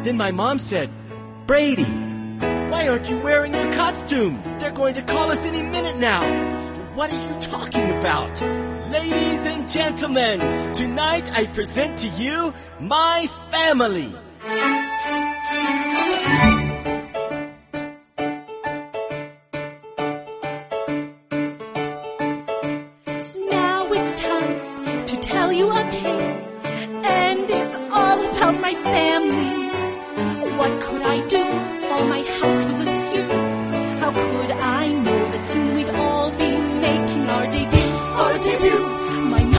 Then my mom said, Brady, why aren't you wearing your costume? They're going to call us any minute now. What are you talking about? Ladies and gentlemen, tonight I present to you my family.